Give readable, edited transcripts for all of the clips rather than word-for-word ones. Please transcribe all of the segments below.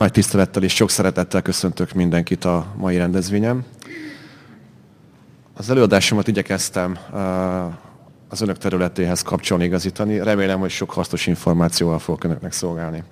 Nagy tisztelettel és sok szeretettel köszöntök mindenkit a mai rendezvényen. Az előadásomat igyekeztem az önök területéhez kapcsolni, igazítani. Remélem, hogy sok hasznos információval fogok önöknek szolgálni.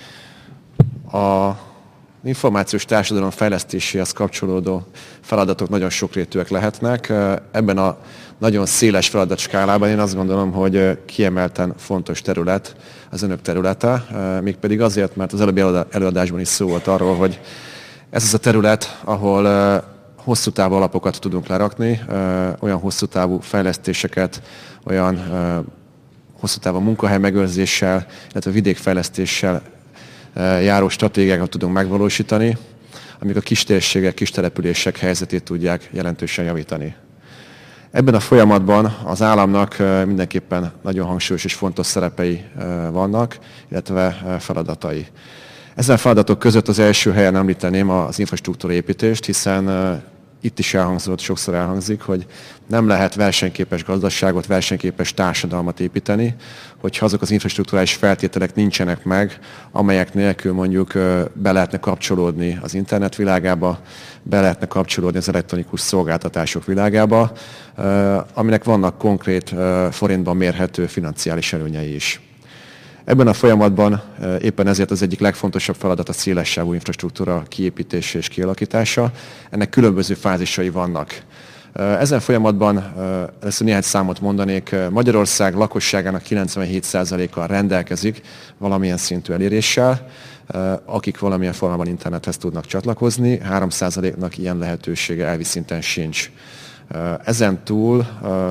Az információs társadalom fejlesztéséhez kapcsolódó feladatok nagyon sokrétűek lehetnek. Ebben a nagyon széles feladatskálában én azt gondolom, hogy kiemelten fontos terület az önök területe, mégpedig azért, mert az előbbi előadásban is szó volt arról, hogy ez az a terület, ahol hosszú távú alapokat tudunk lerakni, olyan hosszú távú fejlesztéseket, olyan hosszú távú munkahely megőrzéssel, illetve vidékfejlesztéssel járó stratégiákat tudunk megvalósítani, amik a kis térségek, kis települések helyzetét tudják jelentősen javítani. Ebben a folyamatban az államnak mindenképpen nagyon hangsúlyos és fontos szerepei vannak, illetve feladatai. Ezen feladatok között az első helyen említeném az infrastruktúra építést, hiszen itt is elhangzott, sokszor elhangzik, hogy nem lehet versenyképes gazdaságot, versenyképes társadalmat építeni, hogyha azok az infrastruktúrális feltételek nincsenek meg, amelyek nélkül mondjuk be lehetne kapcsolódni az internet világába, be lehetne kapcsolódni az elektronikus szolgáltatások világába, aminek vannak konkrét forintban mérhető financiális előnyei is. Ebben a folyamatban éppen ezért az egyik legfontosabb feladat a szélessávú infrastruktúra kiépítése és kialakítása. Ennek különböző fázisai vannak. Ezen folyamatban először néhány számot mondanék. Magyarország lakosságának 97%-a rendelkezik valamilyen szintű eléréssel, akik valamilyen formában internethez tudnak csatlakozni, 3%-nak ilyen lehetősége elvi szinten sincs. Ezen túl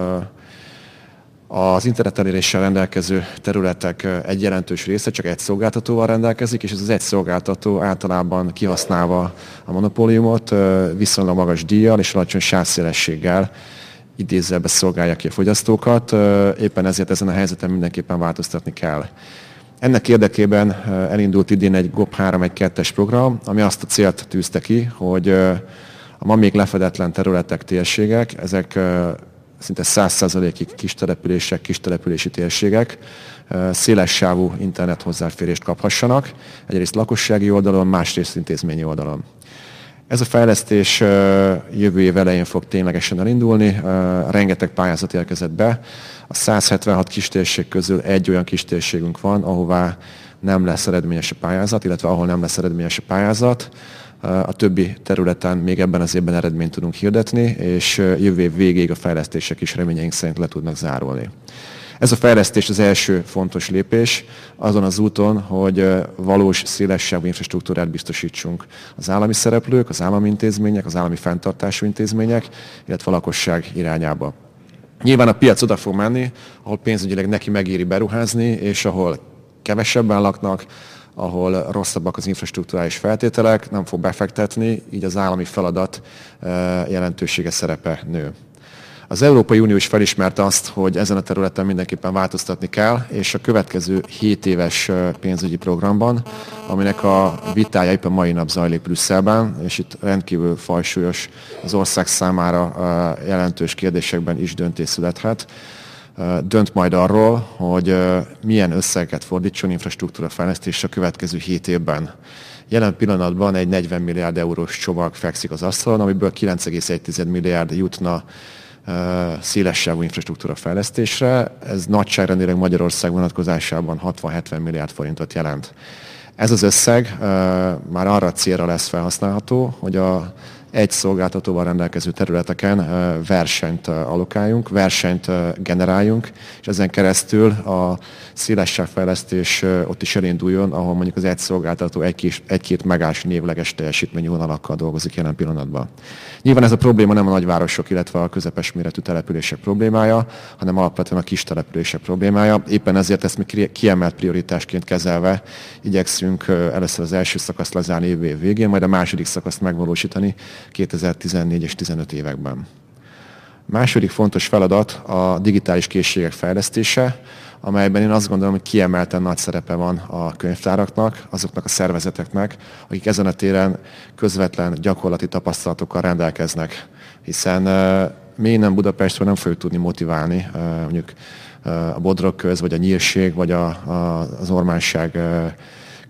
az internet eléréssel rendelkező területek egy jelentős része csak egy szolgáltatóval rendelkezik, és ez az egy szolgáltató általában kihasználva a monopóliumot viszonylag magas díjjal és alacsony sávszélességgel idézőjelben szolgálja ki a fogyasztókat. Éppen ezért ezen a helyzeten mindenképpen változtatni kell. Ennek érdekében elindult idén egy GOP 3.1.2-es program, ami azt a célt tűzte ki, hogy a ma még lefedetlen területek, térségek, ezek szinte 100%-ig kis települések, kis települési térségek szélessávú internet hozzáférést kaphassanak, egyrészt lakossági oldalon, másrészt intézményi oldalon. Ez a fejlesztés jövő év elején fog ténylegesen elindulni, rengeteg pályázat érkezett be. A 176 kistérség közül egy olyan kistérségünk van, ahová nem lesz eredményes a pályázat, illetve ahol nem lesz eredményes a pályázat. A többi területen még ebben az évben eredményt tudunk hirdetni, és jövő év végéig a fejlesztések is reményeink szerint le tudnak zárulni. Ez a fejlesztés az első fontos lépés azon az úton, hogy valós szélessávú infrastruktúrát biztosítsunk az állami szereplők, az állami intézmények, az állami fenntartású intézmények, illetve a lakosság irányába. Nyilván a piac oda fog menni, ahol pénzügyileg neki megéri beruházni, és ahol kevesebben laknak, ahol rosszabbak az infrastruktúrális feltételek, nem fog befektetni, így az állami feladat jelentősége, szerepe nő. Az Európai Unió is felismerte azt, hogy ezen a területen mindenképpen változtatni kell, és a következő 7 éves pénzügyi programban, aminek a vitája éppen mai nap zajlik Brüsszelben, és itt rendkívül fajsúlyos, az ország számára jelentős kérdésekben is döntés születhet, dönt majd arról, hogy milyen összeget fordítson infrastruktúra fejlesztésre a következő 7 évben. Jelen pillanatban egy 40 milliárd eurós csomag fekszik az asztalon, amiből 9,1 milliárd jutna szélessávú infrastruktúra fejlesztésre. Ez nagyságrendileg Magyarország vonatkozásában 60-70 milliárd forintot jelent. Ez az összeg már arra a célra lesz felhasználható, hogy egy szolgáltatóval rendelkező területeken versenyt allokáljunk, versenyt generáljunk, és ezen keresztül a szélessávfejlesztés ott is elinduljon, ahol mondjuk az egy szolgáltató egy-két megás névleges teljesítményű vonalakkal dolgozik jelen pillanatban. Nyilván ez a probléma nem a nagyvárosok, illetve a közepes méretű települések problémája, hanem alapvetően a kis települések problémája. Éppen ezért ezt mi kiemelt prioritásként kezelve igyekszünk először az első szakaszt lezárni év végén, majd a második szakaszt megvalósítani 2014 és 2015 években. Második fontos feladat a digitális készségek fejlesztése, amelyben én azt gondolom, hogy kiemelten nagy szerepe van a könyvtáraknak, azoknak a szervezeteknek, akik ezen a téren közvetlen gyakorlati tapasztalatokkal rendelkeznek. Hiszen mi innen Budapestről nem fogjuk tudni motiválni mondjuk a Bodrogköz, vagy a Nyírség, vagy az Ormánság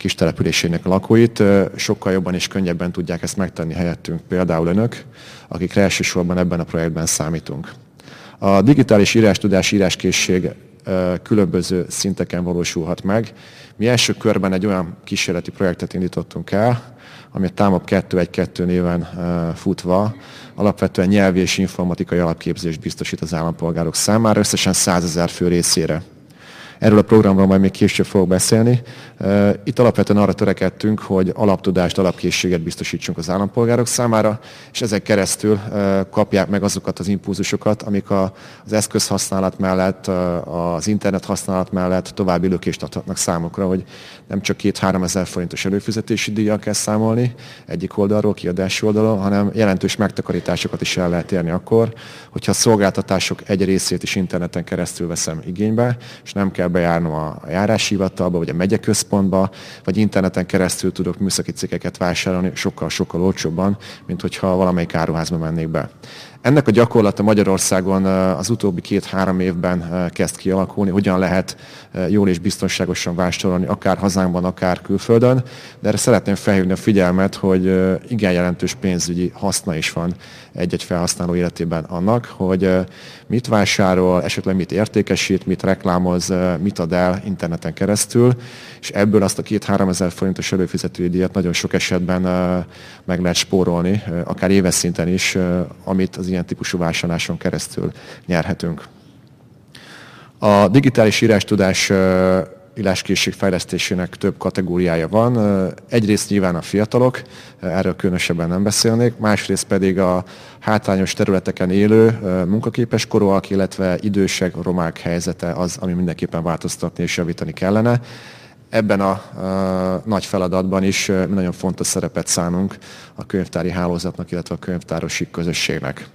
kis településének lakóit, sokkal jobban és könnyebben tudják ezt megtenni helyettünk, például önök, akikre elsősorban ebben a projektben számítunk. A digitális írástudás, íráskészség különböző szinteken valósulhat meg. Mi első körben egy olyan kísérleti projektet indítottunk el, ami a TAMOP 212 néven futva alapvetően nyelvi és informatikai alapképzést biztosít az állampolgárok számára, összesen 100 000 fő részére. Erről a programról majd még később fogok beszélni. Itt alapvetően arra törekedtünk, hogy alaptudást, alapkészséget biztosítsunk az állampolgárok számára, és ezek keresztül kapják meg azokat az impulzusokat, amik az eszközhasználat mellett, az internet használat mellett további lökést adhatnak számukra, hogy nem csak 2-3 ezer forintos előfizetési díjjal kell számolni egyik oldalról, kiadási oldalon, hanem jelentős megtakarításokat is el lehet érni akkor, hogyha a szolgáltatások egy részét is interneten keresztül veszem igénybe, és nem kell bejárnom a járáshivatalba, vagy a megyeközpontba, vagy interneten keresztül tudok műszaki cikkeket vásárolni sokkal-sokkal olcsóbban, mint hogyha valamelyik áruházba mennék be. Ennek a gyakorlata Magyarországon az utóbbi 2-3 évben kezd kialakulni, hogyan lehet jól és biztonságosan vásárolni, akár hazánkban, akár külföldön, de erre szeretném felhívni a figyelmet, hogy igen jelentős pénzügyi haszna is van egy-egy felhasználó életében annak, hogy mit vásárol, esetleg mit értékesít, mit reklámoz, mit ad el interneten keresztül, és ebből azt a 2-3 ezer forintos előfizetői díjat nagyon sok esetben meg lehet spórolni, akár éves szinten is, amit az ilyen típusú vásárláson keresztül nyerhetünk. A digitális írástudás íráskészség fejlesztésének több kategóriája van. Egyrészt nyilván a fiatalok, erről különösebben nem beszélnék, másrészt pedig a hátrányos területeken élő munkaképes korúak, illetve idősek, romák helyzete az, ami mindenképpen változtatni és javítani kellene. Ebben a nagy feladatban is mi nagyon fontos szerepet szánunk a könyvtári hálózatnak, illetve a könyvtárosi közösségnek.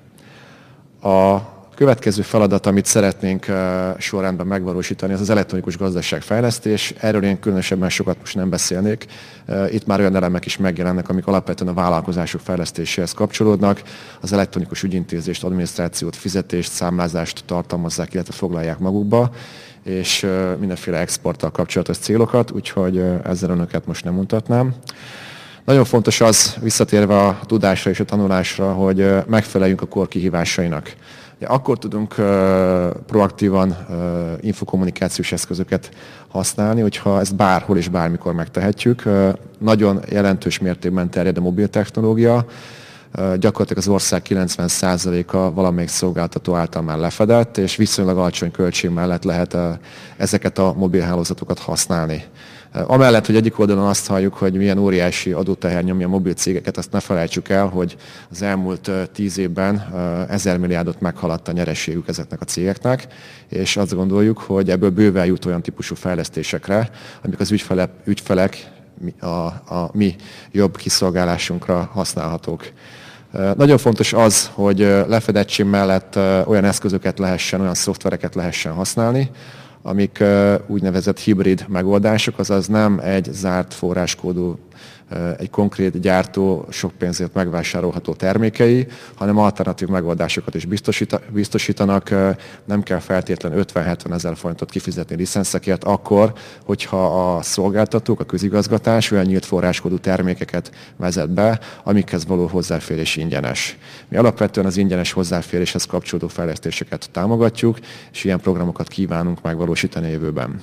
A következő feladat, amit szeretnénk sorrendben megvalósítani, az az elektronikus gazdaságfejlesztés. Erről én különösebben sokat most nem beszélnék. Itt már olyan elemek is megjelennek, amik alapvetően a vállalkozások fejlesztéséhez kapcsolódnak. Az elektronikus ügyintézést, adminisztrációt, fizetést, számlázást tartalmazzák, illetve foglalják magukba, és mindenféle exporttal kapcsolatos célokat, úgyhogy ezzel önöket most nem mutatnám. Nagyon fontos az, visszatérve a tudásra és a tanulásra, hogy megfeleljünk a kor kihívásainak. Akkor tudunk proaktívan infokommunikációs eszközöket használni, hogyha ezt bárhol és bármikor megtehetjük. Nagyon jelentős mértékben terjed a mobil technológia, gyakorlatilag az ország 90%-a valamelyik szolgáltató által már lefedett, és viszonylag alacsony költség mellett lehet ezeket a mobilhálózatokat használni. Amellett, hogy egyik oldalon azt halljuk, hogy milyen óriási adóteher nyomja a mobil cégeket, azt ne felejtsük el, hogy az elmúlt 10 évben 1000 milliárdot meghaladta a nyereségük ezeknek a cégeknek, és azt gondoljuk, hogy ebből bőven jut olyan típusú fejlesztésekre, amik az ügyfelek a mi jobb kiszolgálásunkra használhatók. Nagyon fontos az, hogy lefedettség mellett olyan eszközöket lehessen, olyan szoftvereket lehessen használni, amik úgynevezett hibrid megoldások, azaz nem egy zárt forráskódú, egy konkrét gyártó sok pénzért megvásárolható termékei, hanem alternatív megoldásokat is biztosítanak. Nem kell feltétlenül 50-70 ezer forintot kifizetni licenszekért akkor, hogyha a szolgáltatók, a közigazgatás olyan nyílt forráskódú termékeket vezet be, amikhez való hozzáférés ingyenes. Mi alapvetően az ingyenes hozzáféréshez kapcsolódó fejlesztéseket támogatjuk, és ilyen programokat kívánunk megvalósítani a jövőben.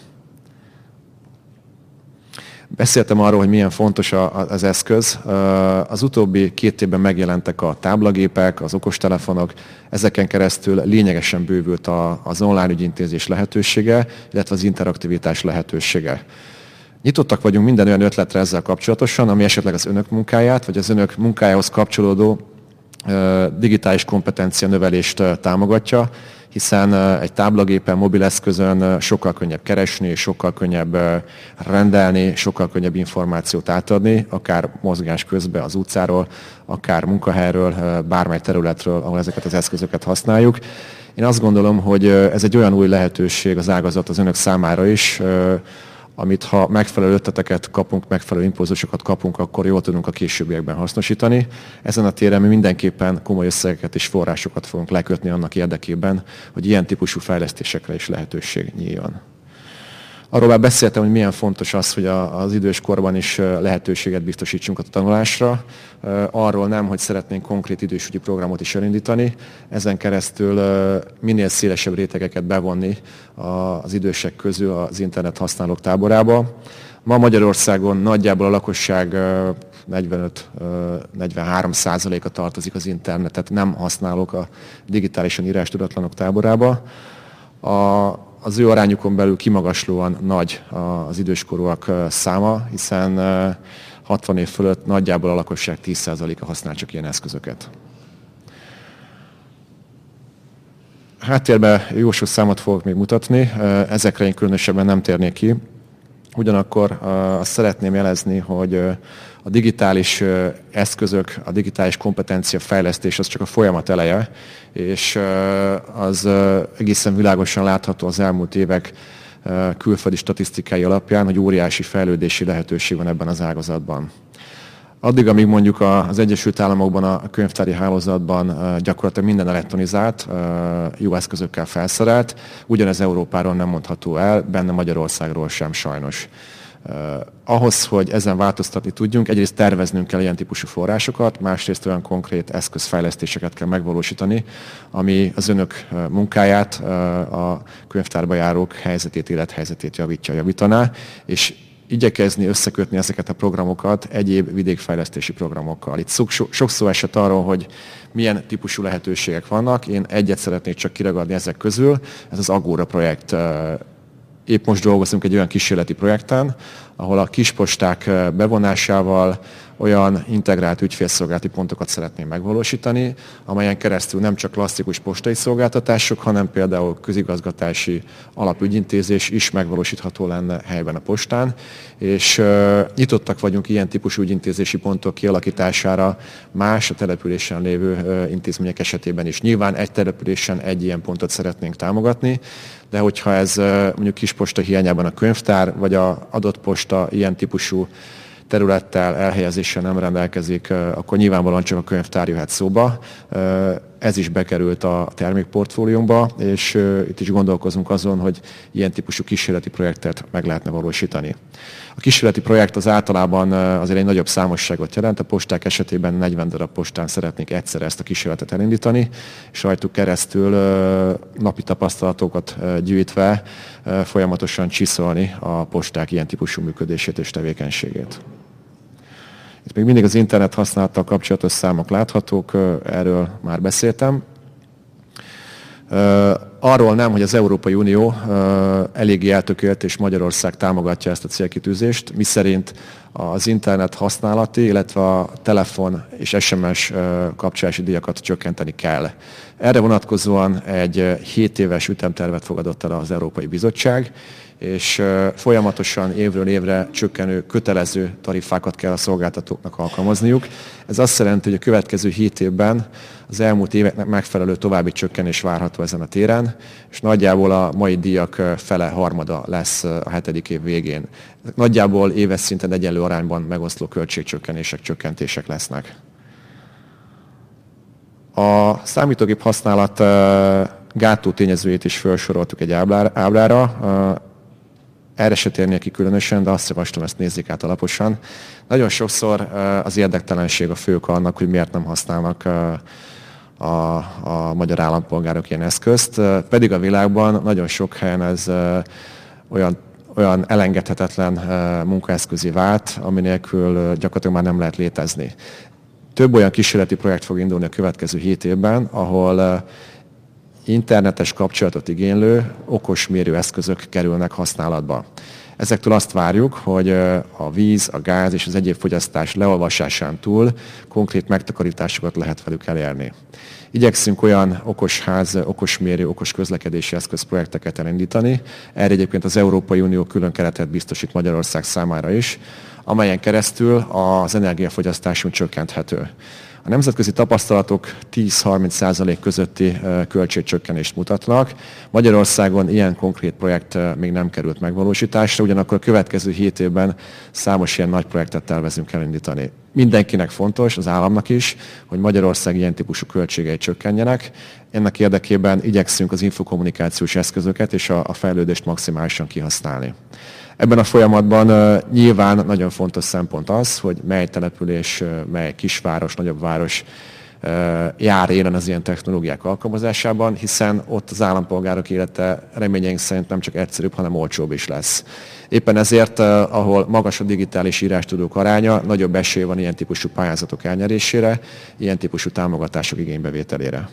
Beszéltem arról, hogy milyen fontos az eszköz. Az utóbbi 2 évben megjelentek a táblagépek, az okostelefonok, ezeken keresztül lényegesen bővült az online ügyintézés lehetősége, illetve az interaktivitás lehetősége. Nyitottak vagyunk minden olyan ötletre ezzel kapcsolatosan, ami esetleg az önök munkáját, vagy az önök munkájához kapcsolódó digitális kompetencia növelést támogatja, hiszen egy táblagépen, mobileszközön sokkal könnyebb keresni, sokkal könnyebb rendelni, sokkal könnyebb információt átadni, akár mozgás közben az utcáról, akár munkahelyről, bármely területről, ahol ezeket az eszközöket használjuk. Én azt gondolom, hogy ez egy olyan új lehetőség az ágazat az önök számára is, amit ha megfelelő ötleteket kapunk, megfelelő impulzusokat kapunk, akkor jól tudunk a későbbiekben hasznosítani. Ezen a téren mi mindenképpen komoly összegeket és forrásokat fogunk lekötni annak érdekében, hogy ilyen típusú fejlesztésekre is lehetőség nyíljon. Arról már beszéltem, hogy milyen fontos az, hogy az idős korban is lehetőséget biztosítsunk a tanulásra. Arról nem, hogy szeretnénk konkrét idősügyi programot is elindítani, ezen keresztül minél szélesebb rétegeket bevonni az idősek közül az internet használók táborába. Ma Magyarországon nagyjából a lakosság 45-43%-a tartozik az internetet, nem használók a digitálisan írástudatlanok táborába. Az ő arányukon belül kimagaslóan nagy az időskorúak száma, hiszen 60 év fölött nagyjából a lakosság 10%-a használ csak ilyen eszközöket. Háttérben jó sok számot fogok még mutatni, ezekre én különösebben nem térnék ki. Ugyanakkor azt szeretném jelezni, hogy a digitális eszközök, a digitális kompetencia fejlesztés az csak a folyamat eleje, és az egészen világosan látható az elmúlt évek külföldi statisztikái alapján, hogy óriási fejlődési lehetőség van ebben az ágazatban. Addig, amíg mondjuk az Egyesült Államokban a könyvtári hálózatban gyakorlatilag minden elektronizált, jó eszközökkel felszerelt, ugyanez Európáról nem mondható el, benne Magyarországról sem sajnos. Ahhoz, hogy ezen változtatni tudjunk, egyrészt terveznünk kell ilyen típusú forrásokat, másrészt olyan konkrét eszközfejlesztéseket kell megvalósítani, ami az önök munkáját, a könyvtárba járók helyzetét, élethelyzetét javítaná, és igyekezni összekötni ezeket a programokat egyéb vidékfejlesztési programokkal. Itt sok szó esett arról, hogy milyen típusú lehetőségek vannak. Én egyet szeretnék csak kiragadni ezek közül, ez az Agora projekt. Épp most dolgozunk egy olyan kísérleti projekten, ahol a kisposták bevonásával olyan integrált ügyfélszolgálati pontokat szeretném megvalósítani, amelyen keresztül nem csak klasszikus postai szolgáltatások, hanem például közigazgatási alapügyintézés is megvalósítható lenne helyben a postán, és nyitottak vagyunk ilyen típusú ügyintézési pontok kialakítására más a településen lévő intézmények esetében is. Nyilván egy településen egy ilyen pontot szeretnénk támogatni, de hogyha ez mondjuk kisposta hiányában a könyvtár, vagy az adott posta ilyen típusú területtel, elhelyezéssel nem rendelkezik, akkor nyilvánvalóan csak a könyvtár jöhet szóba. Ez is bekerült a termékportfóliónkba, és itt is gondolkozunk azon, hogy ilyen típusú kísérleti projektet meg lehetne valósítani. A kísérleti projekt az általában azért egy nagyobb számosságot jelent. A posták esetében 40 darab postán szeretnék egyszerre ezt a kísérletet elindítani, és rajtuk keresztül napi tapasztalatokat gyűjtve folyamatosan csiszolni a posták ilyen típusú működését és tevékenységét. Itt még mindig az internet használattal kapcsolatos számok láthatók, erről már beszéltem. Arról nem, hogy az Európai Unió eléggé eltökélt, és Magyarország támogatja ezt a célkitűzést, miszerint az internet használati, illetve a telefon és SMS kapcsolási díjakat csökkenteni kell. Erre vonatkozóan egy 7 éves ütemtervet fogadott el az Európai Bizottság, és folyamatosan évről évre csökkenő kötelező tarifákat kell a szolgáltatóknak alkalmazniuk. Ez azt jelenti, hogy a következő 7 évben az elmúlt éveknek megfelelő további csökkenés várható ezen a téren, és nagyjából a mai díjak fele harmada lesz a 7. év végén. Nagyjából éves szinten egyenlő arányban megoszló költségcsökkenések, csökkentések lesznek. A számítógép használat gátó tényezőjét is felsoroltuk egy ábrára. Erre se térnék ki különösen, de azt javaslom, ezt nézzék át alaposan. Nagyon sokszor az érdektelenség a fő oka annak, hogy miért nem használnak a magyar állampolgárok ilyen eszközt, pedig a világban nagyon sok helyen ez olyan elengedhetetlen munkaeszközé vált, ami nélkül gyakorlatilag már nem lehet létezni. Több olyan kísérleti projekt fog indulni a következő 7 évben, ahol internetes kapcsolatot igénylő okos mérőeszközök kerülnek használatba. Ezektől azt várjuk, hogy a víz, a gáz és az egyéb fogyasztás leolvasásán túl konkrét megtakarításokat lehet velük elérni. Igyekszünk olyan okos ház, okos mérő, okos közlekedési eszközprojekteket elindítani. Erre egyébként az Európai Unió külön keretet biztosít Magyarország számára is, amelyen keresztül az energiafogyasztásunk csökkenthető. A nemzetközi tapasztalatok 10-30% közötti költségcsökkenést mutatnak. Magyarországon ilyen konkrét projekt még nem került megvalósításra, ugyanakkor a következő 7 évben számos ilyen nagy projektet tervezünk elindítani. Mindenkinek fontos, az államnak is, hogy Magyarország ilyen típusú költségei csökkenjenek. Ennek érdekében igyekszünk az infokommunikációs eszközöket és a fejlődést maximálisan kihasználni. Ebben a folyamatban nyilván nagyon fontos szempont az, hogy mely település, mely kisváros, nagyobb város jár élen az ilyen technológiák alkalmazásában, hiszen ott az állampolgárok élete reményeink szerint nem csak egyszerűbb, hanem olcsóbb is lesz. Éppen ezért, ahol magas a digitális írástudók aránya, nagyobb esély van ilyen típusú pályázatok elnyerésére, ilyen típusú támogatások igénybevételére.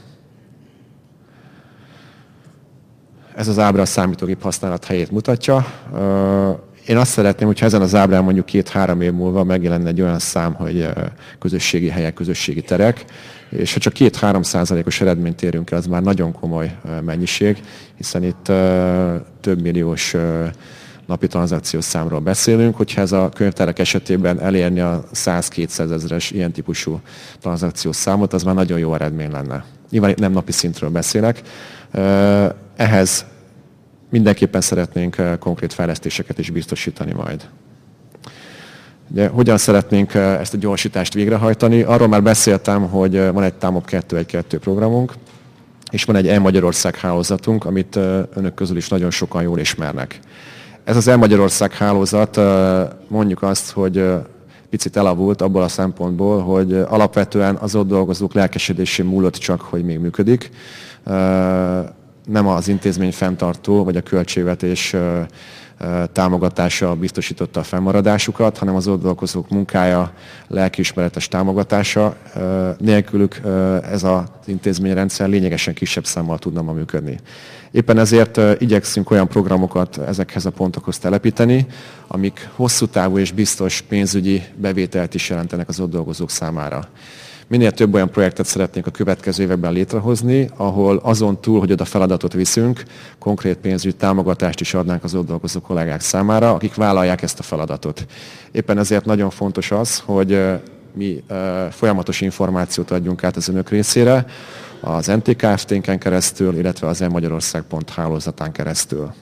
Ez az ábra a számítógép használat helyét mutatja. Én azt szeretném, hogyha ezen az ábrán mondjuk 2-3 év múlva megjelenne egy olyan szám, hogy közösségi helyek, közösségi terek, és ha csak 2-3%-os eredményt érünk el, az már nagyon komoly mennyiség, hiszen itt több milliós napi tranzakciós számról beszélünk, hogyha ez a könyvtárak esetében elérni a 100-200 ezeres ilyen típusú tranzakciós számot, az már nagyon jó eredmény lenne. Nyilván itt nem napi szintről beszélek. Ehhez mindenképpen szeretnénk konkrét fejlesztéseket is biztosítani majd. Ugye, hogyan szeretnénk ezt a gyorsítást végrehajtani? Arról már beszéltem, hogy van egy TAMOP 2.1.2 programunk, és van egy E-Magyarország hálózatunk, amit önök közül is nagyon sokan jól ismernek. Ez az E-Magyarország hálózat, mondjuk azt, hogy picit elavult abból a szempontból, hogy alapvetően az ott dolgozók lelkesedésén múlott csak, hogy még működik. Nem az intézmény fenntartó, vagy a költségvetés támogatása biztosította a fennmaradásukat, hanem az ott dolgozók munkája, lelkiismeretes támogatása. Nélkülük ez az intézményrendszer lényegesen kisebb számmal tudna ma működni. Éppen ezért igyekszünk olyan programokat ezekhez a pontokhoz telepíteni, amik hosszú távú és biztos pénzügyi bevételt is jelentenek az ott dolgozók számára. Minél több olyan projektet szeretnénk a következő években létrehozni, ahol azon túl, hogy oda feladatot viszünk, konkrét pénzügyi támogatást is adnánk az ott dolgozó kollégák számára, akik vállalják ezt a feladatot. Éppen ezért nagyon fontos az, hogy mi folyamatos információt adjunk át az önök részére, az NTKFT-nken keresztül, illetve az e-magyarország.hu hálózatán keresztül.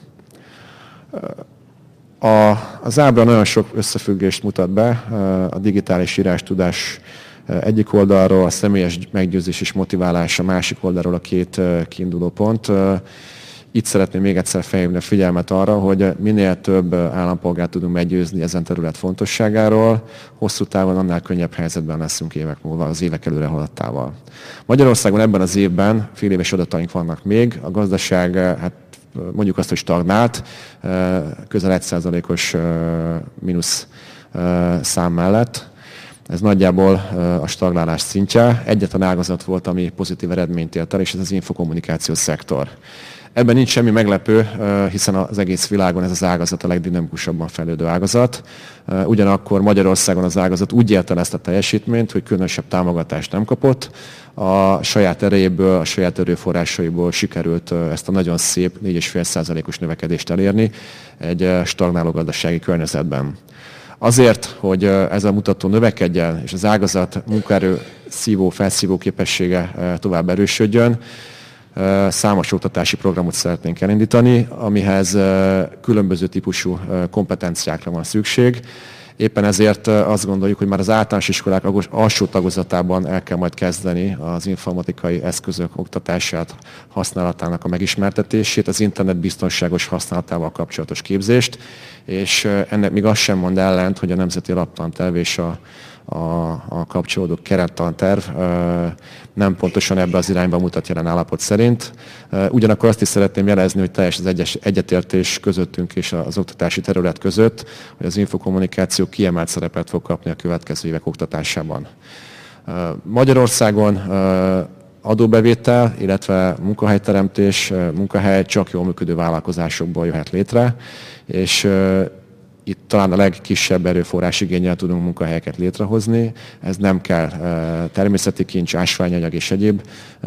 Az ábra nagyon sok összefüggést mutat be, a digitális írástudás egyik oldalról, a személyes meggyőzés és motiválás, a másik oldalról a két kiinduló pont. Itt szeretném még egyszer felhívni a figyelmet arra, hogy minél több állampolgárt tudunk meggyőzni ezen terület fontosságáról, hosszú távon annál könnyebb helyzetben leszünk évek múlva, az évek előre haladtával. Magyarországon ebben az évben féléves adataink vannak még, a gazdaság, hát mondjuk azt, hogy stagnált, közel 1%-os mínusz szám mellett. Ez nagyjából a stagnálás szintje. Egyetlen ágazat volt, ami pozitív eredményt ért el, és ez az infokommunikációs szektor. Ebben nincs semmi meglepő, hiszen az egész világon ez az ágazat a legdinamikusabban fejlődő ágazat. Ugyanakkor Magyarországon az ágazat úgy ért el ezt a teljesítményt, hogy különösebb támogatást nem kapott. A saját erejéből, a saját erőforrásaiból sikerült ezt a nagyon szép 4,5%-os növekedést elérni egy stagnáló gazdasági környezetben. Azért, hogy ez a mutató növekedjen, és az ágazat munkaerő szívó, felszívó képessége tovább erősödjön, számos oktatási programot szeretnénk elindítani, amihez különböző típusú kompetenciákra van szükség. Éppen ezért azt gondoljuk, hogy már az általános iskolák alsó tagozatában el kell majd kezdeni az informatikai eszközök oktatását, használatának a megismertetését, az internet biztonságos használatával kapcsolatos képzést, és ennek még azt sem mond ellent, hogy a Nemzeti Alaptanterv és a kapcsolódó kerettanterv nem pontosan ebbe az irányba mutat jelen állapot szerint. Ugyanakkor azt is szeretném jelezni, hogy teljes az egyetértés közöttünk és az oktatási terület között, hogy az infokommunikáció kiemelt szerepet fog kapni a következő évek oktatásában. Magyarországon adóbevétel, illetve munkahelyteremtés, munkahely csak jól működő vállalkozásokból jöhet létre, és itt talán a legkisebb erőforrás igénnyel tudunk munkahelyeket létrehozni. Ez nem kell természeti kincs, ásványanyag és egyéb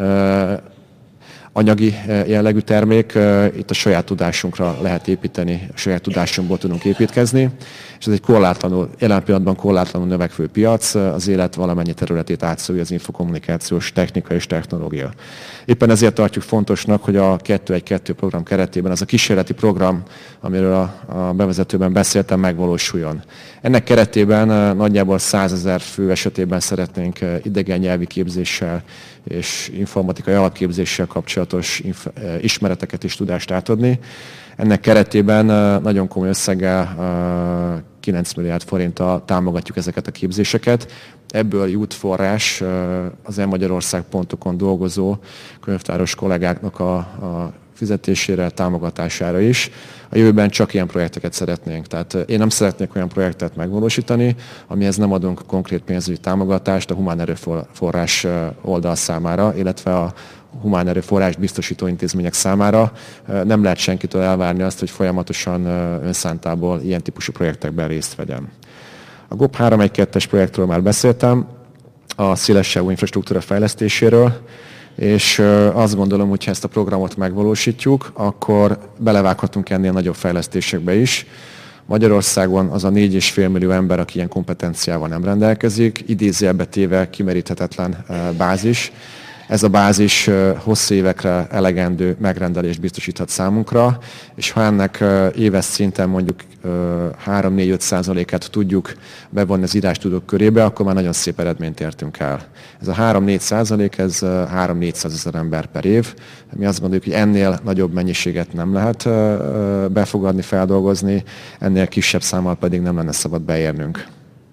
anyagi jellegű termék. Itt a saját tudásunkra lehet építeni, a saját tudásunkból tudunk építkezni. És ez egy jelen pillanatban korlátlanul növekvő piac, az élet valamennyi területét átszúrja az infokommunikációs technika és technológia. Éppen ezért tartjuk fontosnak, hogy a 212 program keretében ez a kísérleti program, amiről a bevezetőben beszéltem, megvalósuljon. Ennek keretében nagyjából 100 000 fő esetében szeretnénk idegen nyelvi képzéssel és informatikai alapképzéssel kapcsolatos ismereteket és tudást átadni. Ennek keretében nagyon komoly összeggel 9 milliárd forinttal támogatjuk ezeket a képzéseket. Ebből jut forrás az e-Magyarország.hu-on dolgozó könyvtáros kollégáknak a fizetésére, támogatására is. A jövőben csak ilyen projekteket szeretnénk. Tehát én nem szeretnék olyan projektet megvalósítani, amihez nem adunk konkrét pénzügyi támogatást a humán erőforrás oldal számára, illetve a humán erőforrás biztosító intézmények számára. Nem lehet senkitől elvárni azt, hogy folyamatosan önszántából ilyen típusú projektekben részt vegyen. A GOP 312-es projektről már beszéltem, a szélessávú infrastruktúra fejlesztéséről, és azt gondolom, hogy ha ezt a programot megvalósítjuk, akkor belevághatunk ennél nagyobb fejlesztésekbe is. Magyarországon az a 4,5 millió ember, aki ilyen kompetenciával nem rendelkezik, idézőjelbe téve kimeríthetetlen bázis. Ez a bázis hosszú évekre elegendő megrendelést biztosíthat számunkra, és ha ennek éves szinten mondjuk 3-4-5%-át tudjuk bevonni az írástudók körébe, akkor már nagyon szép eredményt értünk el. Ez a 3-4%, ez 3-400 000 ember per év. Mi azt gondoljuk, hogy ennél nagyobb mennyiséget nem lehet befogadni, feldolgozni, ennél kisebb számmal pedig nem lenne szabad beérnünk.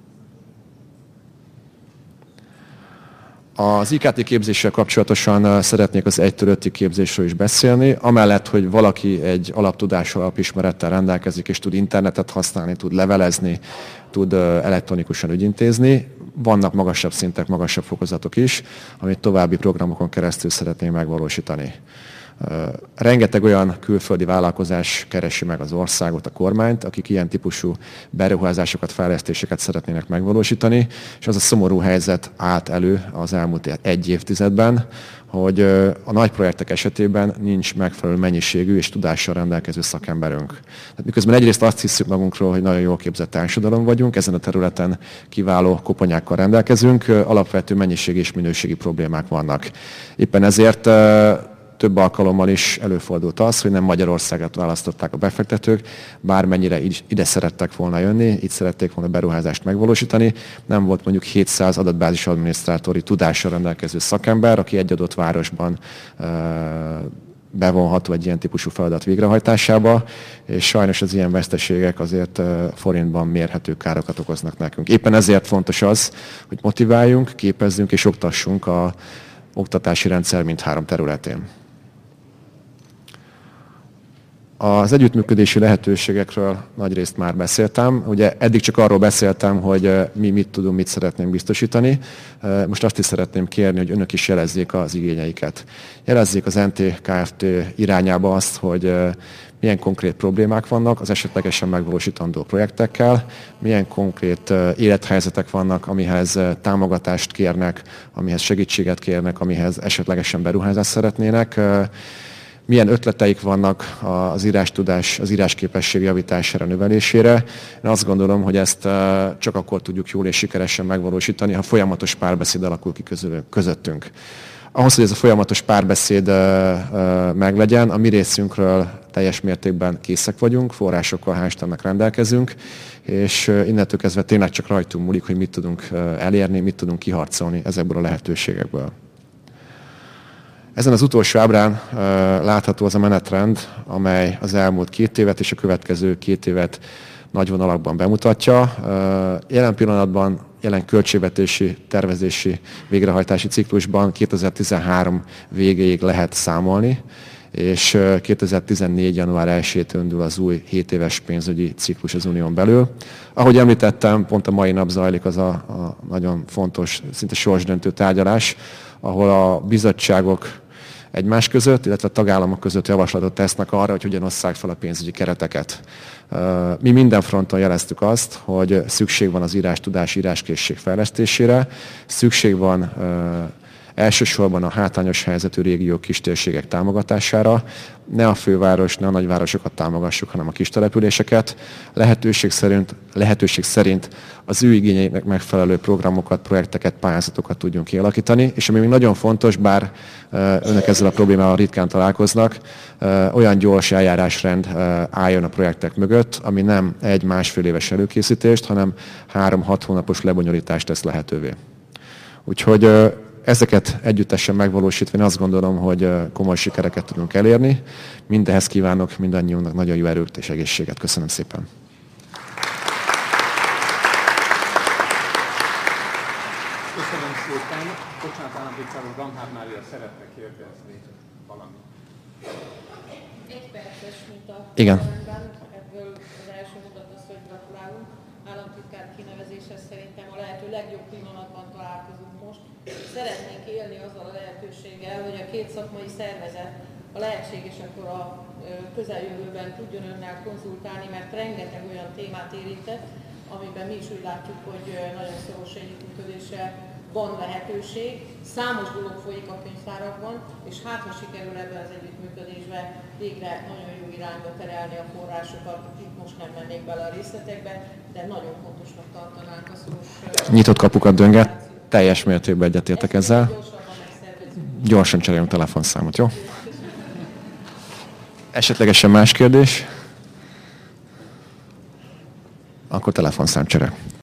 Az IKT képzéssel kapcsolatosan szeretnék az 1-5. Képzésről is beszélni. Amellett, hogy valaki egy alaptudással, alapismerettel rendelkezik, és tud internetet használni, tud levelezni, tud elektronikusan ügyintézni, vannak magasabb szintek, magasabb fokozatok is, amit további programokon keresztül szeretnénk megvalósítani. Rengeteg olyan külföldi vállalkozás keresi meg az országot, a kormányt, akik ilyen típusú beruházásokat, fejlesztéseket szeretnének megvalósítani, és az a szomorú helyzet állt elő az elmúlt 1 évtizedben, hogy a nagy projektek esetében nincs megfelelő mennyiségű és tudással rendelkező szakemberünk. Tehát miközben egyrészt azt hiszük magunkról, hogy nagyon jól képzett társadalom vagyunk, ezen a területen kiváló koponyákkal rendelkezünk, alapvető mennyiségi és minőségi problémák vannak. Éppen ezért több alkalommal is előfordult az, hogy nem Magyarországot választották a befektetők, bármennyire ide szerettek volna jönni, itt szerették volna beruházást megvalósítani. Nem volt mondjuk 700 adatbázis adminisztrátori tudással rendelkező szakember, aki egy adott városban bevonható egy ilyen típusú feladat végrehajtásába, és sajnos az ilyen veszteségek azért forintban mérhető károkat okoznak nekünk. Éppen ezért fontos az, hogy motiváljunk, képezzünk és oktassunk az oktatási rendszer mindhárom területén. Az együttműködési lehetőségekről nagyrészt már beszéltem. Ugye eddig csak arról beszéltem, hogy mi mit tudunk, mit szeretnénk biztosítani. Most azt is szeretném kérni, hogy önök is jelezzék az igényeiket. Jelezzék az NT Kft. Irányába azt, hogy milyen konkrét problémák vannak az esetlegesen megvalósítandó projektekkel, milyen konkrét élethelyzetek vannak, amihez támogatást kérnek, amihez segítséget kérnek, amihez esetlegesen beruházást szeretnének, milyen ötleteik vannak az írástudás, az írásképesség javítására, növelésére. Én azt gondolom, hogy ezt csak akkor tudjuk jól és sikeresen megvalósítani, ha folyamatos párbeszéd alakul ki közöttünk. Ahhoz, hogy ez a folyamatos párbeszéd meglegyen, a mi részünkről teljes mértékben készek vagyunk, forrásokkal hál' Istennek rendelkezünk, és innentől kezdve tényleg csak rajtunk múlik, hogy mit tudunk elérni, mit tudunk kiharcolni ezekből a lehetőségekből. Ezen az utolsó ábrán látható az a menetrend, amely az elmúlt 2 évet és a következő 2 évet nagy vonalakban bemutatja. Jelen pillanatban, jelen költségvetési, tervezési, végrehajtási ciklusban 2013 végéig lehet számolni, és 2014. január 1-től indul az új 7 éves pénzügyi ciklus az Unión belül. Ahogy említettem, pont a mai nap zajlik az a nagyon fontos, szinte sorsdöntő tárgyalás, ahol a bizottságok egymás között, illetve a tagállamok között javaslatot tesznek arra, hogy hogyan osszák fel a pénzügyi kereteket. Mi minden fronton jeleztük azt, hogy szükség van az írástudás, íráskészség fejlesztésére, szükség van elsősorban a hátrányos helyzetű régiók, kistérségek támogatására. Ne a főváros, ne a nagyvárosokat támogassuk, hanem a kistelepüléseket. Lehetőség szerint az ő igényeiknek megfelelő programokat, projekteket, pályázatokat tudjunk kialakítani. És ami még nagyon fontos, bár önök ezzel a problémával ritkán találkoznak, olyan gyors eljárásrend álljon a projektek mögött, ami nem 1-1,5 éves előkészítést, hanem 3-6 hónapos lebonyolítást tesz lehetővé. Úgyhogy ezeket együttesen megvalósítva, én azt gondolom, hogy komoly sikereket tudunk elérni. Mindehhez kívánok mindannyiunknak nagyon jó erőt és egészséget. Köszönöm szépen. Köszönöm szépen. Bocsánat, államtitkár úr, Gamhár Mária szeretne kérdezni valamit. Egy perces, mint a Igen. Ebből az első mondat az, hogy gratulálunk. Államtitkár kinevezéshez szerintem a lehető legjobb pillanatban találkozunk most. Szeretnénk élni azzal a lehetőséggel, hogy a két szakmai szervezet a lehetséges akkor a közeljövőben tudjon önnel konzultálni, mert rengeteg olyan témát érintett, amiben mi is úgy látjuk, hogy nagyon szoros együttműködésre van lehetőség. Számos dolog folyik a könyvtárakban, és hát ha sikerül ebben az együttműködésben végre nagyon jó irányba terelni a forrásokat, itt most nem mennék bele a részletekbe, de nagyon fontosnak tartanánk a szoros... Nyitott kapukat dönget, teljes mértékben egyetértek ezzel. Gyorsan cseréljünk telefonszámot, jó? Esetlegesen más kérdés? Akkor telefonszámcsere.